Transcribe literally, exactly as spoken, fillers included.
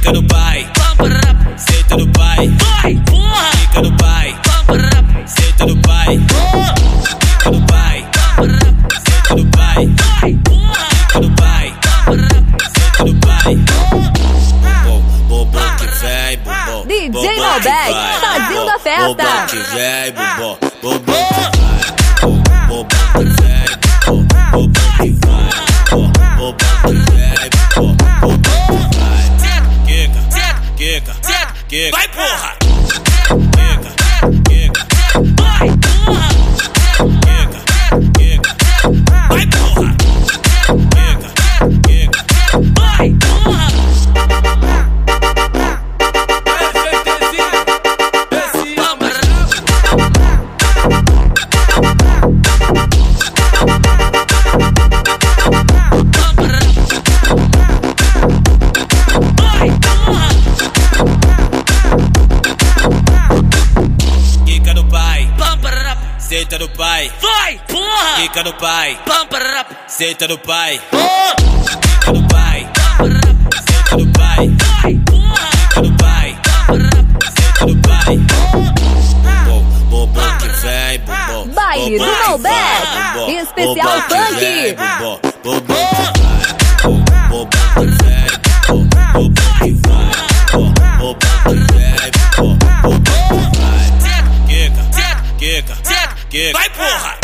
Fica no pai, senta no pai, Vai, porra! fica no pai, senta no pai, fica no pai, senta no pai, Vai, porra! fica no pai, senta no pai. Bobão, bobão que vem, bobão. D J bobão que Malbec, vai. fazendo a festa. Bobão que vem, bobão, bobão que vai. Bobão que vem, bobão, bobão que vai. Bobão que vem, bobão, bobão que vai. Quica, quica, quica, quica. Vai, porra! Quica, quica, Vai, porra! quica, quica. Vai, porra! Quica, quica. Vai, porra! Vai, porra! Quica no pai, Bumper up! senta no pai. Vai, porra! Quica no pai, Bumper up! senta no pai. Oh! Fica no pai, senta no pai, Vai, porra! fica no pai, senta no pai. Bobão, bobão que vem, bobão. Baile do bobão que Malbec, vai, bobão, especial bobão que funk. vem, Bobão, bobão que vai, bobão que vem, bobão, bobão que vai, bobão que vem, bobão, bobão que vai. Quica, quica, quica. Vai, porra!